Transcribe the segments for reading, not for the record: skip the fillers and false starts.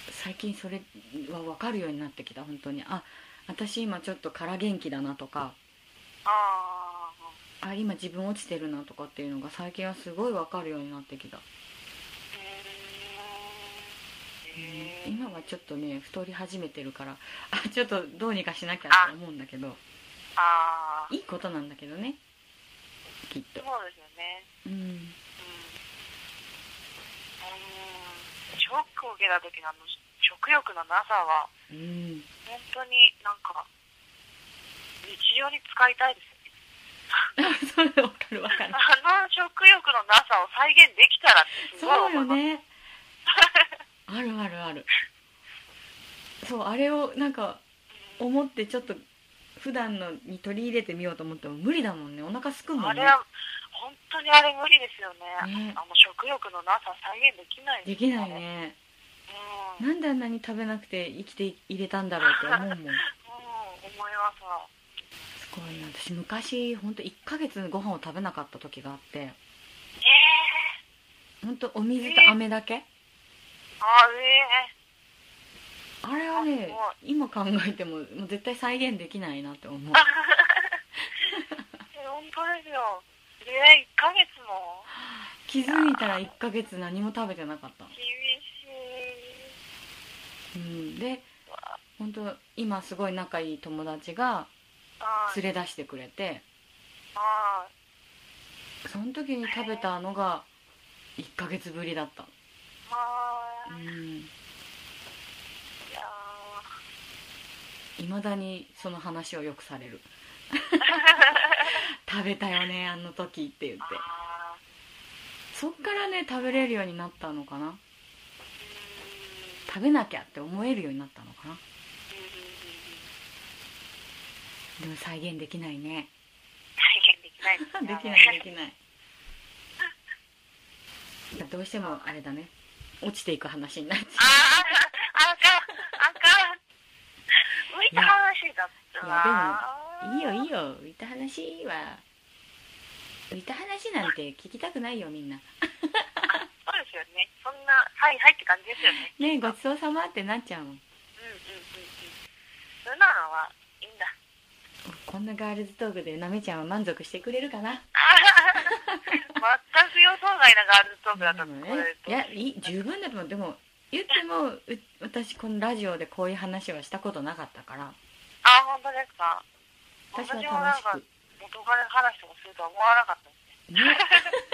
最近それは分かるようになってきた。本当に、あ、私今ちょっと空元気だなとか、 ああ、 あ、今自分落ちてるなとかっていうのが最近はすごい分かるようになってきた。うん、今はちょっとね太り始めてるから、あ、ちょっとどうにかしなきゃってあ、 思うんだけど、 ああ、 いいことなんだけどね、きっと。 そうですよね。 うん。 うん。ショックを受けた時の食欲のなさは、 うん。 本当になんか、日常に使いたいですよね。 それ分かる分かる。 あの食欲のなさを再現できたらってすごいそう思います。 よね。あるあるある。そう、あれをなんか思ってちょっと普段のに取り入れてみようと思っても無理だもんね。お腹すくもんね。 あれは、本当にあれ無理ですよね。 ね、 あの食欲のなさ再現できないですよね。 できないね。 うん。 なんであんなに食べなくて生きていれたんだろうって思うもん。すうん、思いますわ。 ごいな。私昔ほんと1ヶ月ご飯を食べなかった時があって、ほんとお水と飴だけ。 あ、 あれはあ、すね、 ごい。 今考えてももう絶対再現できないなって思う。 本当ですよ。1ヶ月も。 気いやづいたら1ヶ月何も食べてなかった。 厳しい。 うん、で本当今すごい仲いい友達がはい。 連れ出してくれて、 はい。 その時に食べたのが1ヶ月ぶりだった。うはい。 ん。 いや未だにその話をよくされる。 ー。 食べたよねあの時って言って。 あそっからね食べれるようになったのかな。 ー。 食べなきゃって思えるようになったのかな。でも再現できないね。 再現できないですね。 できないできない。どうしてもあれだね、落ちていく話になっちゃああ、あかん、あかん。浮いた話だったう。いやでもいいよいいな。 よ、浮いた話は、浮いた話なんて聞きたくないよみんな。 そうですよね。そんな、はいはいって感じですよね。 ねえ、ごちそうさまってなっちゃうもん。 そんなのはいいんだ。 こんなガールズトークでなめちゃんは満足してくれるかな。 全く予想外なガールズトークだったでもこれね、いや十分だと思う。でも言っても私このラジオでこういう話はしたことなかったから、 あ、本当ですか。 私は私もなんか楽しく元彼話とかするとは思わなかったですね。 ね。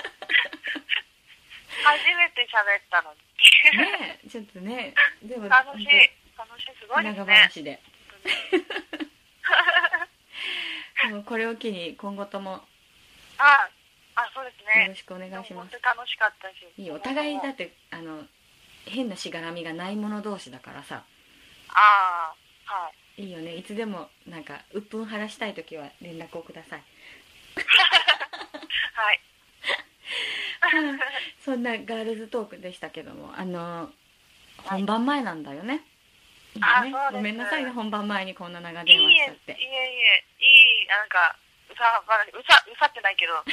初めて喋ったのに。 ねえ、ちょっとね、でも楽しい、楽しい、すごいです長ね。 話で。でもこれを機に今後ともあ、あ、そうですね。 よろしくお願いします。 本当に楽しかったし。 いい、お互いだって変なしがらみがない者同士だからさ、 ああ、はい。 いいよね。いつでもなんか鬱憤晴らしたい時は連絡をください。 はい。 そんなガールズトークでしたけども、 はい、 本番前なんだよね。今ね、 あ、そうです。 ごめんなさいね、本番前にこんな長い電話いえ、 しちゃって。 いえいえ、いい、なんか、うさってないけど、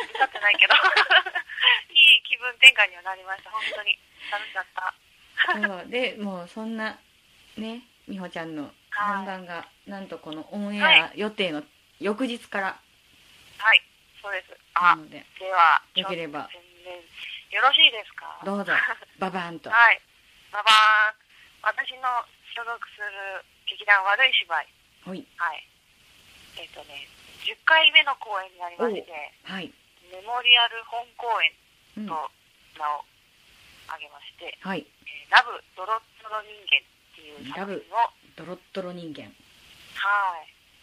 いい気分転換にはなりました。本当に。楽しかった。 そうで、もうそんなね、美穂ちゃんの本番がなんとこのオンエア予定の翌日からはい、そうです。あ、 なので、 では、 よければ宣伝よろしいですか？ どうぞババーンと。 はい。ババーン。私の所属する劇団悪い芝居。 ほい。 はい。10回目の公演になりまして、 はい。 メモリアル本公演うん。 と名を挙げまして、 はい。 ラブドロッドロ人間っていう作ラブ品を、 ドロッドロ人間。 はい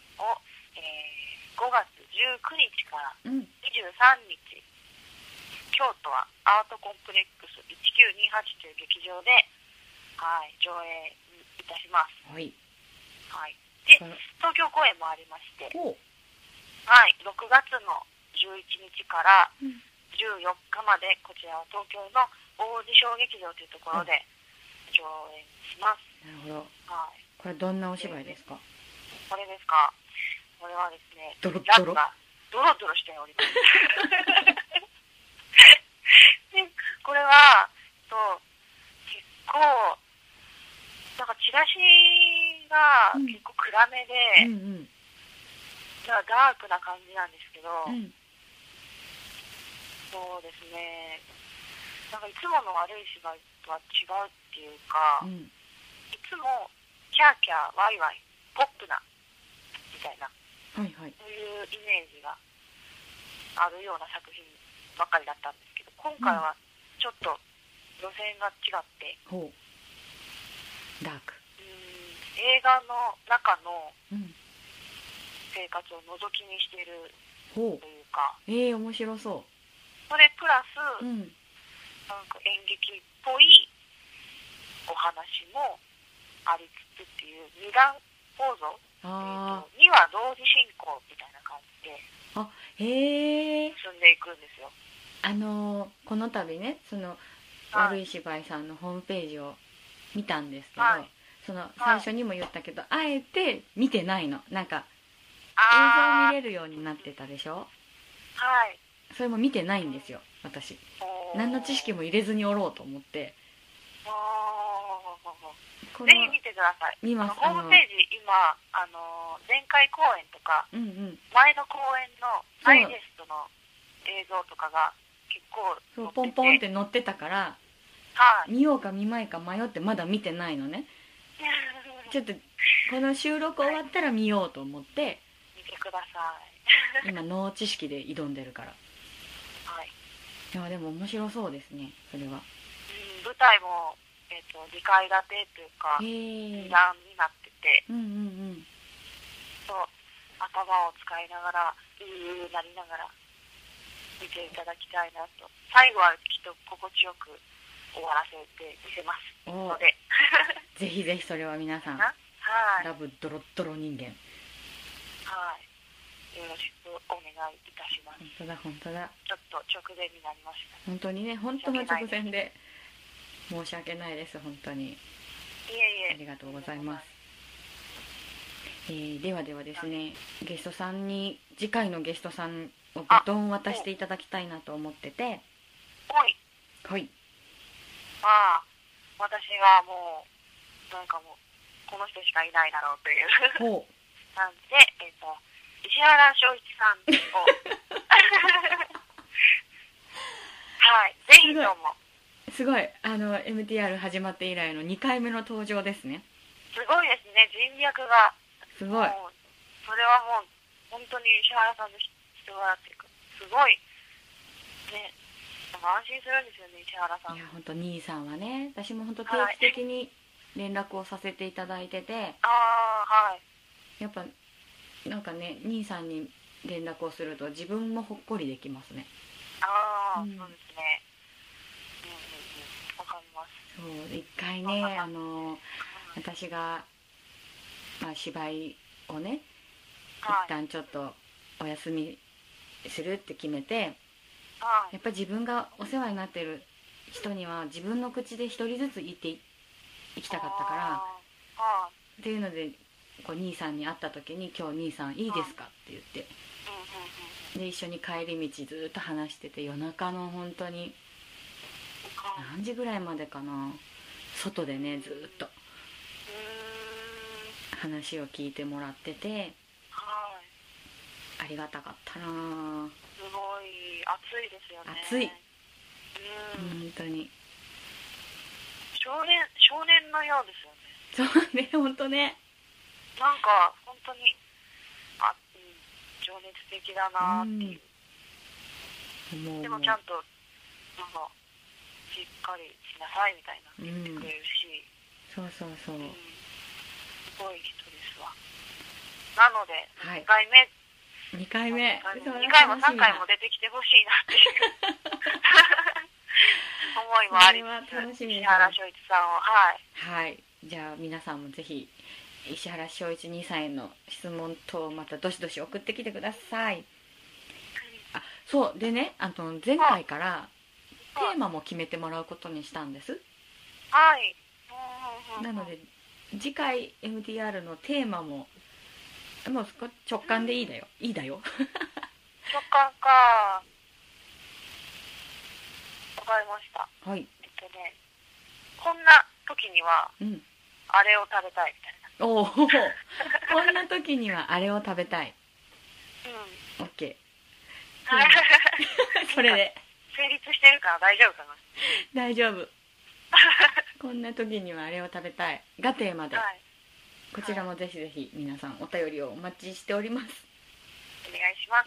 、5月19日からうん。 23日、京都はアートコンプレックス1928という劇場で、はい、上映いたします。 はい。 はい。で、東京公演もありまして、 ほう。 はい、6月の11日からうん 14日まで、こちらは東京の王子小劇場というところで上演します。 なるほど。 はい。 これどんなお芝居ですか？ これですか？これはですね、 ドロッドロ。 ラブがドロドロしております。で、これは、結構、 私が結構暗めで、ダークな感じなんですけど、そうですね、なんかいつもの悪い芝居とは違うっていうか、いつもキャーキャーワイワイポップなみたいな、そういうイメージがあるような作品ばかりだったんですけど、今回はちょっと路線が違って、 ダーク、 映画の中の生活を覗き見しているというか、 面白そう。 それプラス、なんか演劇っぽいお話もありつつっていう二段構造、2話同時進行みたいな感じで進んでいくんですよ。 この度ね、その悪い芝居さんのホームページを見たんですけど、その最初にも言ったけど、あえて見てないの。なんか映像見れるようになってたでしょ。それも見てないんですよ、私。何の知識も入れずにおろうと思って。 ぜひ見てください。 見ます。 ホームページ今前回公演とか、前の公演のダイジェストの映像とかが結構そうポンポンって載ってたから、見ようか見まいか迷ってまだ見てないのね。ちょっとこの収録終わったら見ようと思って見てください。今ノー知識で挑んでるから。いやでも面白そうですね、それは。 舞台も、2階建てというか2段になってて、そう頭を使いながらなりながら見ていただきたいなと。最後はきっと心地よく終わらせてみせますのでぜひぜひそれは皆さん、ラブドロッドロ人間、 よろしくお願いいたします。 本当だ。 ちょっと直前になりました。 本当にね、本当の直前で申し訳ないです。本当に。ありがとうございます。ではですね、ゲストさんに、次回のゲストさんをバトンを渡していただきたいなと思ってて。 私がもうなんかもうこの人しかいないだろうという感じで、石原翔一さんをぜひとも。 すごい、MTR 始まって以来の2回目の登場ですね。 すごいですね、人脈がすごい。 それはもう本当に石原さんの人柄っていうか、すごいね、安心するんですよね、石原さん。 いや本当兄さんはね、私も本当定期的に連絡をさせていただいてて、やっぱなんかね、兄さんに連絡をすると自分もほっこりできますね。 そうですね。わかります。 そう、一回ね、私が、芝居をね、一旦ちょっとお休みするって決めて、やっぱり自分がお世話になってる人には自分の口で一人ずつ言っていきたかったから、っていうのでこう兄さんに会った時に「今日兄さんいいですか?」って言って、で一緒に帰り道ずっと話してて、夜中の本当に何時ぐらいまでかな、外でねずっと話を聞いてもらってて、ありがたかったな。 すごい暑いですよね。 暑い、本当に少年のようですよね。 そうね、本当ね、 なんか本当に情熱的だなっていう、でもちゃんとなんかしっかりしなさいみたいな言ってくれるし、 そうそうそう、 すごい人ですわ。なので2回目 2回も 3回も出てきてほしいなっていう思いもありつつ、石原翔一さんをじゃあ皆さんもぜひ石原翔一兄さんへの質問等またどしどし送ってきてください。そうでね、前回からテーマも決めてもらうことにしたんです。なので次回 MTR のテーマももう直感でいいだよ。直感か。わかりました。こんな時には、 あれを食べたいみたいな。 おおこんな時にはあれを食べたい。 うん。 OK それで成立してるから大丈夫かな。 大丈夫こんな時にはあれを食べたいがテーマで、はい、こちらもぜひぜひ皆さんお便りをお待ちしております。 お願いします。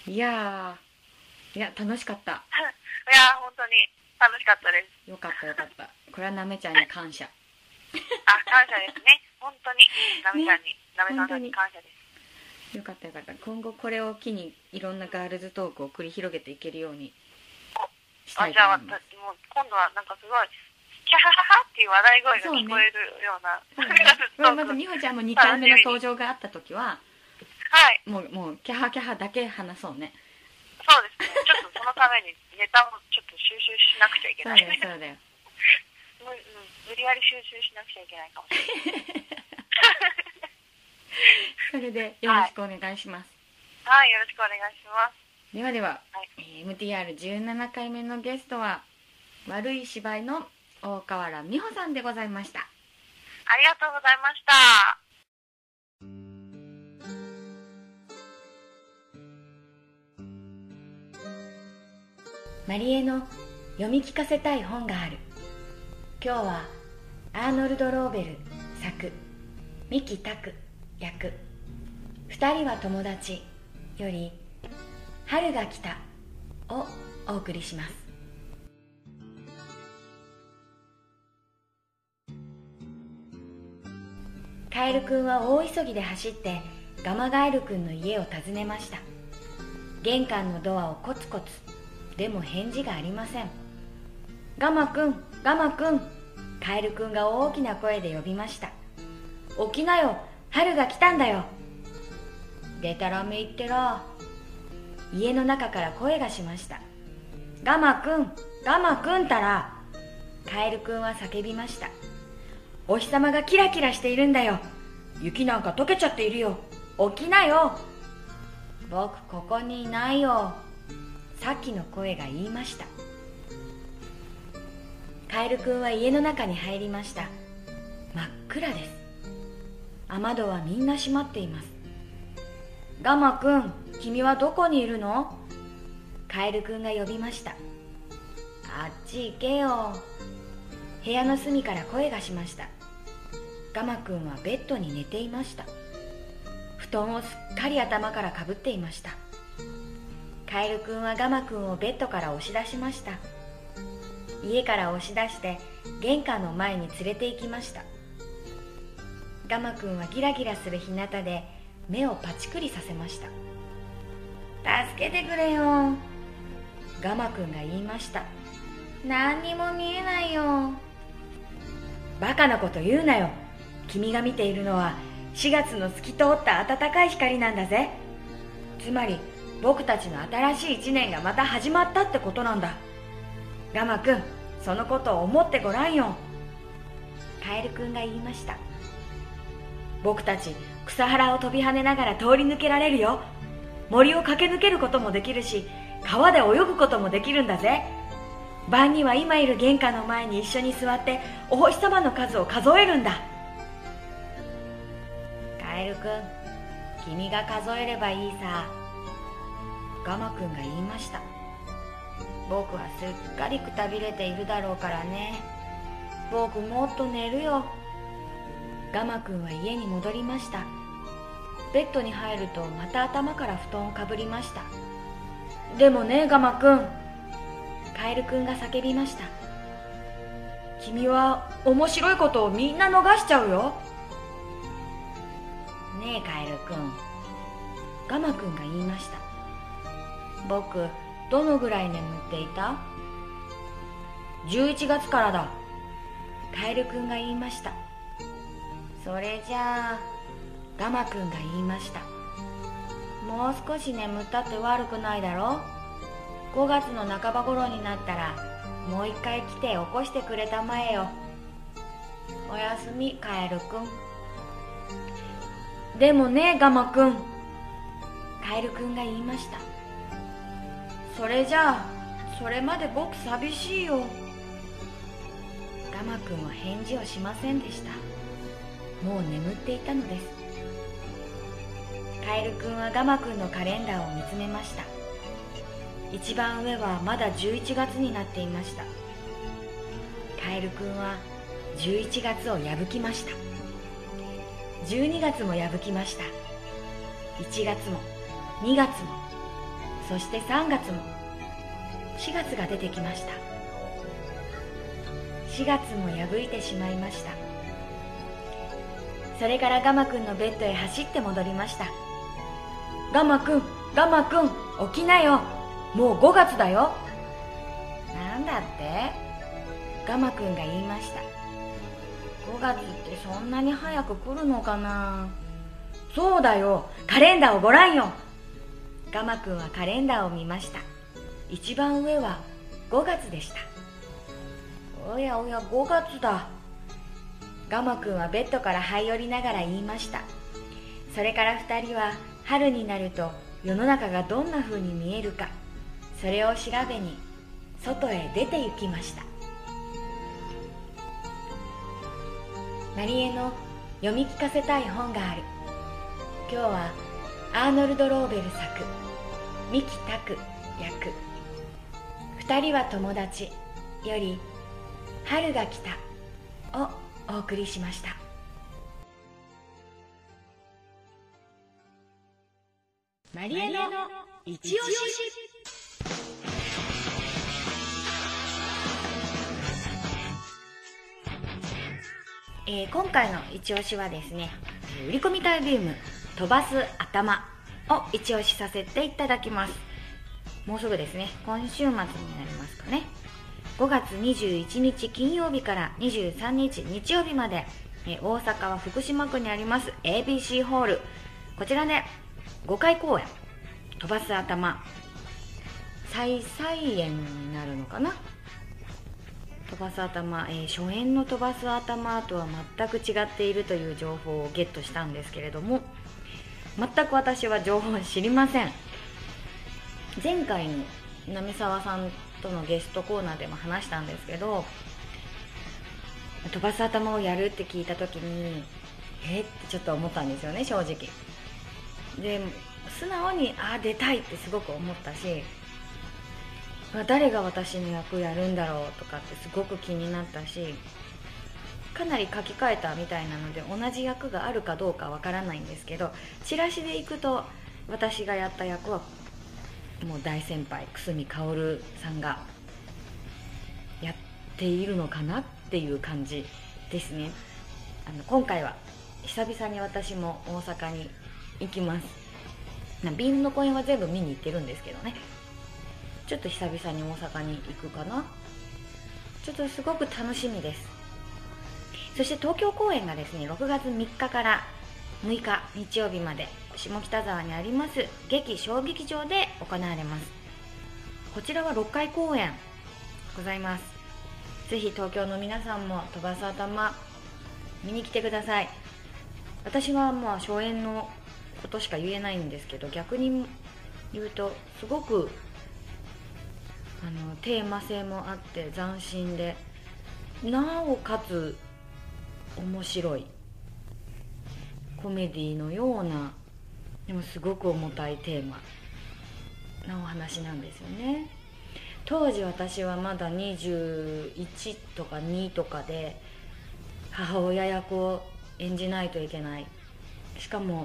いや楽しかったいや本当に楽しかったです。 よかったよかった。これはなめちゃんに感謝感謝ですね。本当になめちゃんに、なめさんに感謝です。 よかったよかった。今後これを機にいろんなガールズトークを繰り広げていけるようにしたいと思います。 じゃあもう今度はなんかすごいキャハハハっていう笑い声が聞こえるような、 そうね、まず美穂ちゃんも2回目の登場があった時は、 はい、 もうキャハキャハだけ話そうね。 そうですね。ちょっとそのためにネタをちょっと収集しなくちゃいけない。 そうだよ無理やり収集しなくちゃいけないかもしれない。 それでよろしくお願いします。 はい、よろしくお願いします。 では、MTR17 回目のゲストは悪い芝居の大河原美穂さんでございました。 ありがとうございました。 マリエの読み聞かせたい本がある。今日はアーノルド・ローベル作、三木拓役、二人は友達より春が来たをお送りします。カエルくんは大急ぎで走ってガマガエルくんの家を訪ねました。玄関のドアをコツコツ、でも返事がありません。ガマくん、ガマくん、カエルくんが大きな声で呼びました。起きなよ、春が来たんだよ。でたらめ言ってら。家の中から声がしました。ガマくん、ガマくんたら。カエルくんは叫びました。お日様がキラキラしているんだよ。雪なんか溶けちゃっているよ。起きなよ。僕ここにいないよ。さっきの声が言いました。カエルくんは家の中に入りました。真っ暗です。雨戸はみんな閉まっています。ガマくん、君はどこにいるの？カエルくんが呼びました。あっち行けよ。部屋の隅から声がしました。ガマくんはベッドに寝ていました。布団をすっかり頭からかぶっていました。カエルくんはガマくんをベッドから押し出しました。家から押し出して玄関の前に連れて行きました。ガマくんはギラギラする日向で目をパチクリさせました。助けてくれよ。ガマくんが言いました。何にも見えないよ。バカなこと言うなよ。君が見ているのは4月の透き通った暖かい光なんだぜ。つまり僕たちの新しい一年がまた始まったってことなんだ。ガマくん、そのことを思ってごらんよ。カエルくんが言いました。僕たち草原を飛び跳ねながら通り抜けられるよ。森を駆け抜けることもできるし、川で泳ぐこともできるんだぜ。晩には今いる玄関の前に一緒に座ってお星様の数を数えるんだ。カエルくん、君が数えればいいさ。ガマくんが言いました。僕はすっかりくたびれているだろうからね。僕もっと寝るよ。ガマくんは家に戻りました。ベッドに入るとまた頭から布団をかぶりました。でもね、ガマくん、カエルくんが叫びました。君は面白いことをみんな逃しちゃうよ。ねえカエルくん、ガマくんが言いました。僕どのぐらい眠っていた？11月からだ。カエルくんが言いました。それじゃあ、ガマくんが言いました。もう少し眠ったって悪くないだろう。5月の半ば頃になったらもう一回来て起こしてくれたまえよ。おやすみカエルくん。でもねガマくん、カエルくんが言いました。それじゃあそれまで僕寂しいよ。ガガマくんは返事をしませんでした。もう眠っていたのです。カエルくんはガマくんのカレンダーを見つめました。一番上はまだ11月になっていました。カエルくんは11月を破きました。12月も破きました。1月も2月も、そして3月も、4月が出てきました。4月も破いてしまいました。それからガマくんのベッドへ走って戻りました。ガマくん、ガマくん、起きなよ。もう5月だよ。なんだって？ガマくんが言いました。5月ってそんなに早く来るのかな。そうだよ、カレンダーをご覧よ。ガマくんはカレンダーを見ました。一番上は5月でした。おやおや、5月だ。ガマくんはベッドから這い寄りながら言いました。それから2人は春になると世の中がどんな風に見えるか、それを調べに外へ出て行きました。マリエの読み聞かせたい本がある。今日はアーノルド・ローベル作、三木拓役、二人は友達より春が来たをお送りしました。マリエの一押し。今回の一押しはですね、売り込みタイビウム飛ばす頭を一押しさせていただきます。もうすぐですね、今週末になりますかね。5月21日金曜日から23日日曜日まで、大阪は福島区にあります ABC ホール、こちらで5回公演、飛ばす頭再演になるのかな。飛ばす頭、初演の飛ばす頭とは全く違っているという情報をゲットしたんですけれども、全く私は情報を知りません。前回の滑沢さんとのゲストコーナーでも話したんですけど、飛ばす頭をやるって聞いた時にってちょっと思ったんですよね、正直。で、素直に出たいってすごく思ったし、誰が私の役やるんだろうとかってすごく気になったし、かなり書き換えたみたいなので同じ役があるかどうかわからないんですけど、チラシで行くと私がやった役はもう大先輩久住薫さんがやっているのかなっていう感じですね。今回は久々に私も大阪に行きます。ビームの公演は全部見に行ってるんですけどね、ちょっと久々に大阪に行くかな。ちょっとすごく楽しみです。そして東京公演がですね、6月3日から6日日曜日まで下北沢にあります劇小劇場で行われます。こちらは6回公演ございます。ぜひ東京の皆さんも飛ばす頭見に来てください。私はまあ初演のことしか言えないんですけど、逆に言うとすごくテーマ性もあって斬新で、なおかつ面白いコメディのような、でもすごく重たいテーマなお話なんですよね。当時私はまだ21とか2とかで母親役を演じないといけない。しかも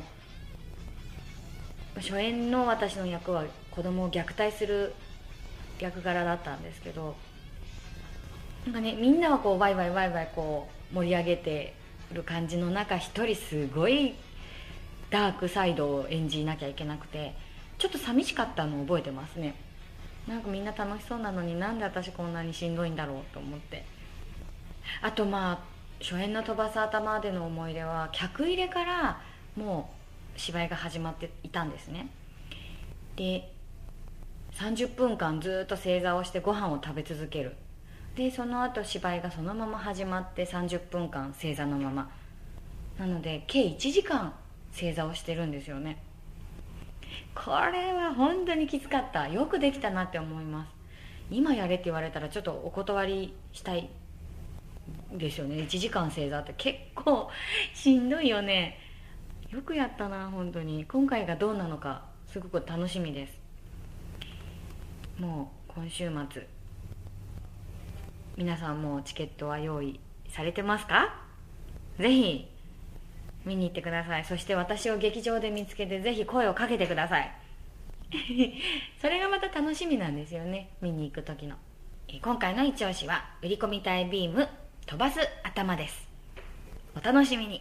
初演の私の役は子供を虐待する役柄だったんですけど、なんかね、みんなはこうワイワイワイワイこう盛り上げてる感じの中、一人すごいダークサイドを演じなきゃいけなくて、ちょっと寂しかったのを覚えてますね。なんかみんな楽しそうなのになんで私こんなにしんどいんだろうと思って。あと初演の飛ばす頭での思い出は、客入れからもう芝居が始まっていたんですね。で30分間ずっと正座をしてご飯を食べ続ける。でその後芝居がそのまま始まって30分間正座のままなので、計1時間正座をしてるんですよね。これは本当にきつかった。よくできたなって思います。今やれって言われたらちょっとお断りしたいですよね。1時間正座って結構しんどいよね。よくやったな本当に。今回がどうなのかすごく楽しみです。もう今週末皆さんもチケットは用意されてますか？ぜひ見に行ってください。そして私を劇場で見つけてぜひ声をかけてください。それがまた楽しみなんですよね、見に行く時の。今回の一押しは売り込みたいビーム飛ばす頭です。お楽しみに。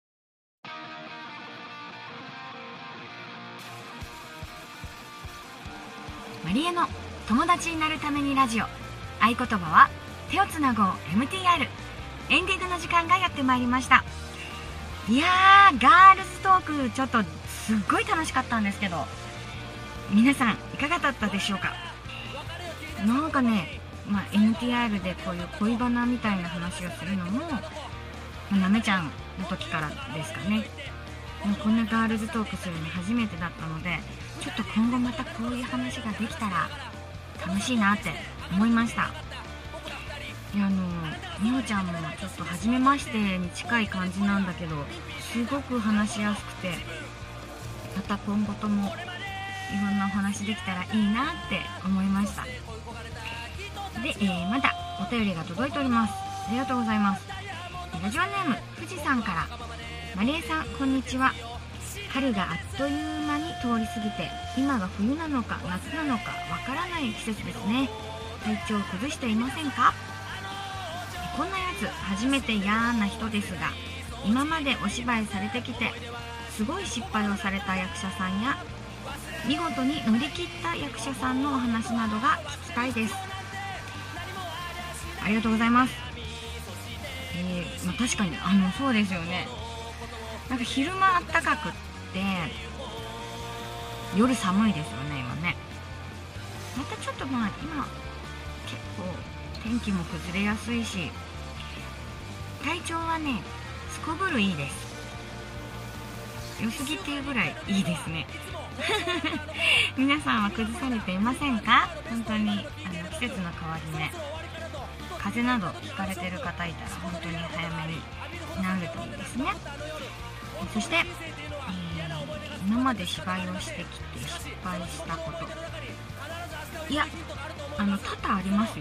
マリエの友達になるためにラジオ、合言葉は手をつなごう MTR。 エンディングの時間がやってまいりました。いやー、ガールズトークちょっとすっごい楽しかったんですけど、皆さんいかがだったでしょうか。なんかね、NTR でこういう恋バナみたいな話をするのも、なめちゃんの時からですかね。もうこんなガールズトークするの初めてだったので、ちょっと今後またこういう話ができたら楽しいなって思いました。みほちゃんもちょっと初めましてに近い感じなんだけど、すごく話しやすくて、また今後ともいろんなお話できたらいいなって思いました。で、まだお便りが届いております。ありがとうございます。ラジオネーム富士山から、マリエさんこんにちは。春があっという間に通り過ぎて、今が冬なのか夏なのかわからない季節ですね。体調を崩していませんか？こんなやつ初めて嫌な人ですが、今までお芝居されてきてすごい失敗をされた役者さんや見事に乗り切った役者さんのお話などが聞きたいです。ありがとうございます。確かにそうですよね。なんか昼間あったかくって夜寒いですよね今ね。またちょっと今結構天気も崩れやすいし、体調はねすこぶるいいです。良すぎっていうぐらいいいですね。皆さんは崩されていませんか？本当に季節の変わり目、風邪などひかれてる方いたら本当に早めに治るといいですね。そして、今まで芝居をしてきて失敗したこと、いや多々ありますよ。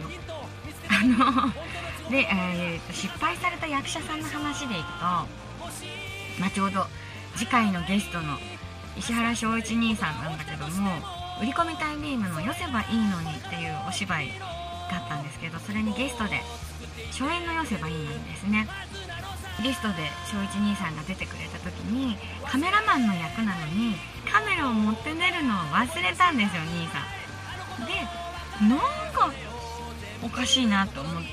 で、失敗された役者さんの話でいくと、ちょうど次回のゲストの石原翔一兄さんなんだけども、売り込みたいビームのよせばいいのにっていうお芝居があったんですけど、それにゲストで初演のよせばいいのにですね、ゲストで翔一兄さんが出てくれた時にカメラマンの役なのにカメラを持って出るのを忘れたんですよ兄さんで。なんかおかしいなと思って、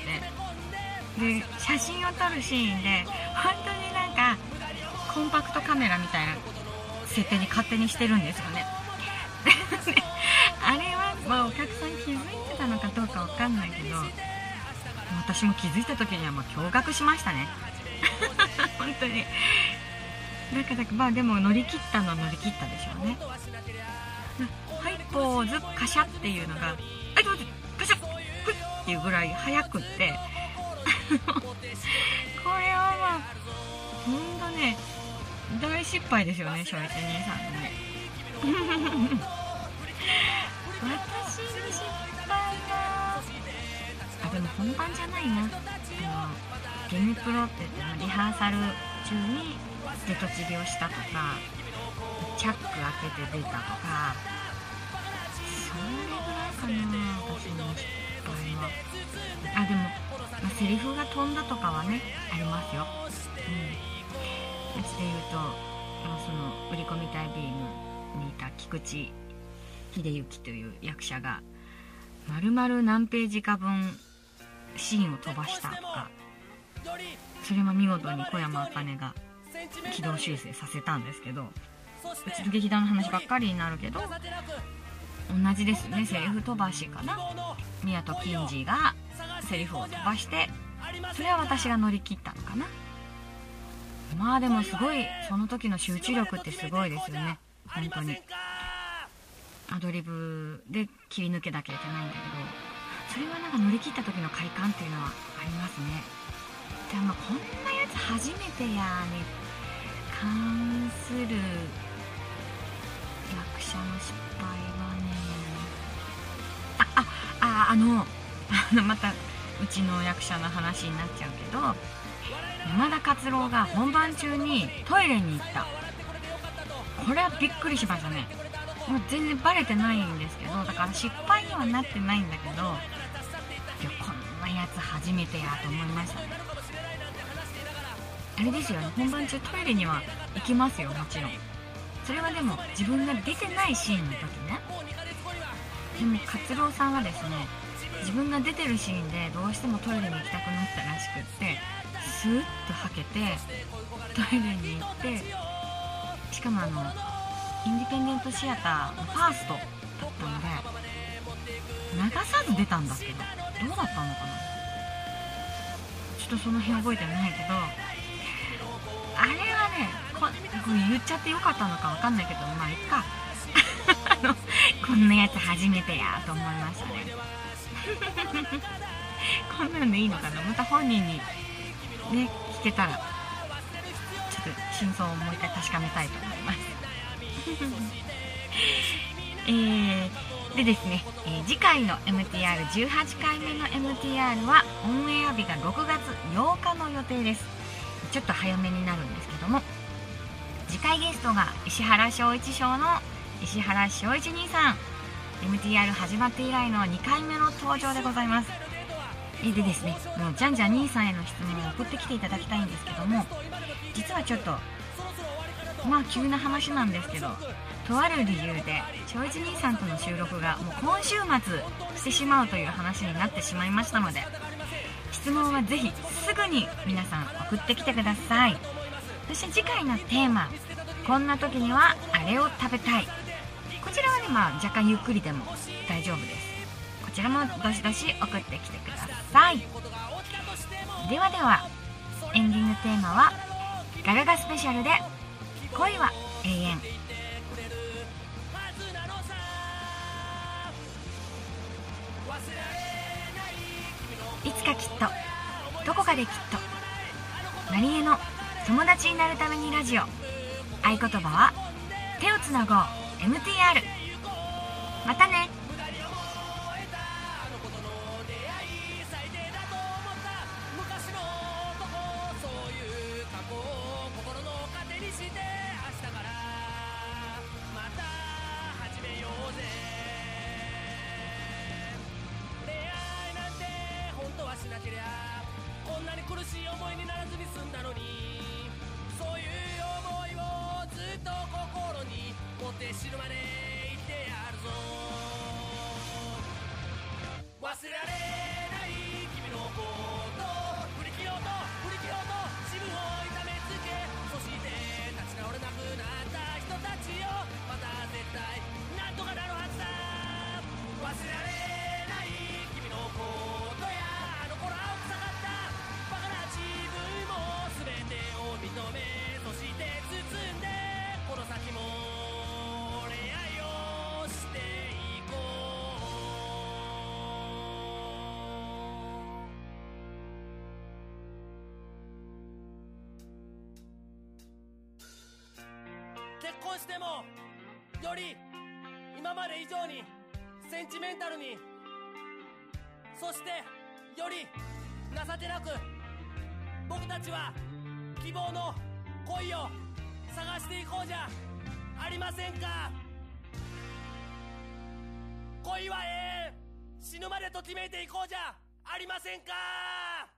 で写真を撮るシーンで本当になんかコンパクトカメラみたいな設定に勝手にしてるんですよね。あれは、お客さん気づいてたのかどうかわかんないけど、私も気づいた時には驚愕しましたね。本当になんかでも乗り切ったのは乗り切ったでしょうね。はいポーズカシャっていうのが、はいポーズカシャッフッっていうぐらい早くって、これはほんとね大失敗ですよね、翔一兄さんのね。私の失敗がでも本番じゃないな。ゲネプロって言ってリハーサル中に出とちりをしたとか、チャック開けて出たとか、それぐらいかな私の失敗は。でも、セリフが飛んだとかはねありますよ。うちで言うと、その売り込みたいビームにいた菊池秀幸という役者が丸々何ページか分シーンを飛ばしたとか、それも見事に小山茜が軌道修正させたんですけど、うちの劇団の話ばっかりになるけど同じですね。セリフ飛ばしかな。宮戸金次がセリフを飛ばして、それは私が乗り切ったのかな。でもすごい、その時の集中力ってすごいですよね。本当にアドリブで切り抜けなきゃいけないんだけど、それはなんか乗り切った時の快感っていうのはありますね。 でもこんなやつ初めてやに関する役者の失敗はね、またうちの役者の話になっちゃうけど、山田勝郎が本番中にトイレに行った。これはびっくりしましたね。もう全然バレてないんですけど、だから失敗にはなってないんだけど、いやこんなやつ初めてやと思いましたね。あれですよね、本番中トイレには行きますよ、もちろん。それはでも自分が出てないシーンの時ね。でも勝郎さんはですね、自分が出てるシーンでどうしてもトイレに行きたくなったらしくって、スーッとはけてトイレに行って、しかもインディペンデントシアターのファーストだったので流さず出たんだけど、どうだったのかな、ちょっとその辺覚えてないけど、あれはね、これ言っちゃってよかったのかわかんないけど、まあいっかこんなやつ初めてやと思いましたねこんなんでいいのかな、また本人にね聞けたらちょっと真相をもう一回確かめたいと思いますでですね、次回の MTR18 回目の MTR はオンエア日が6月8日の予定です。ちょっと早めになるんですけども、次回ゲストが石原翔一賞の石原翔一兄さん、 MTR 始まって以来の2回目の登場でございます。でですね、もうじゃんじゃん兄さんへの質問を送ってきていただきたいんですけども、実はちょっとまあ急な話なんですけど、とある理由で翔一兄さんとの収録がもう今週末してしまうという話になってしまいましたので、質問はぜひすぐに皆さん送ってきてください。そして次回のテーマ、こんな時にはあれを食べたい、こちらはね、まあ若干ゆっくりでも大丈夫です。こちらもどしどし送ってきてください。ではでは、エンディングテーマはガガガスペシャルで恋は永遠。いつかきっと、どこかできっと、マリエの友達になるためにラジオ。合言葉は手をつなごう MTR。 またね。 しなけりゃこんなに苦しい思いにならずに済んだのに、そういう思いをずっと心に持って死ぬまで言ってやるぞ。忘れられない君のこと振り切ろうと振り切ろうと自分を痛めつけ、そして立ち直れなくなった人たちよ、また絶対なんとかなるはずだ。忘れられない君のことや認め、そして包んでこの先も恋愛をしていこう。結婚してもより今まで以上にセンチメンタルに、そしてより情けなく僕たちは希望の恋を探していこうじゃありませんか。恋は永遠、死ぬまでときめいていこうじゃありませんか。